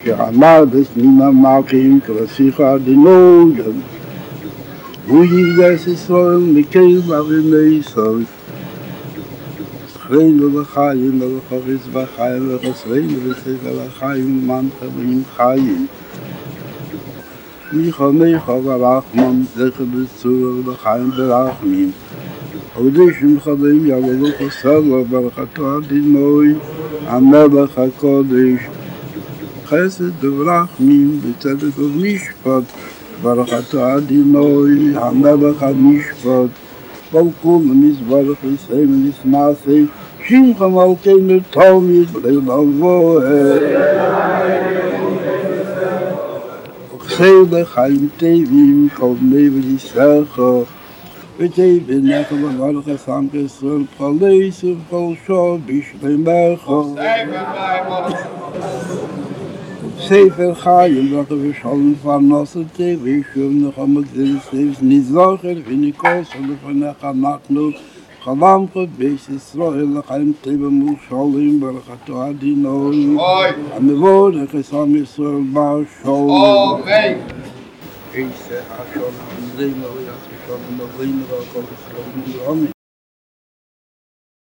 שעמדת מן המלכים כלפיך דנוגן. הוא יבגס ישראל מקרב אבני ישראל. זכרנו לחיים ולחפץ בחיים וחסרנו בספר החיים ומנחה בהם חיים. מחמך ורחמן זכר בצור וחיים ברחמים. עובדי שמך בהם יעבדו חסר ברכתו אדינוי המלך הקודש. חסד ורחמים בצדק ובמשפט ברכתו אדינוי המלך המשפט. בלכו למזבח וסיים ונשמעתי שמך מלכנו תמיד לעולם ועד. וכסה לחיים טובים כל בני וניסך ותהי בנך וברך שמך ישראל פרלס ובכל שוד בשלמך. ספר חיים ברכה ושלום פרנסתי וישוב נחמת ונזכר וניקוס ולפניך אנחנו חלמך בית ישראל לחיים טובים ושלום ברכתו אדינוי המבורך עם ישראל בשלום. עשה השלום עמדנו ויעשה שלום עלינו ועל כל ישראל.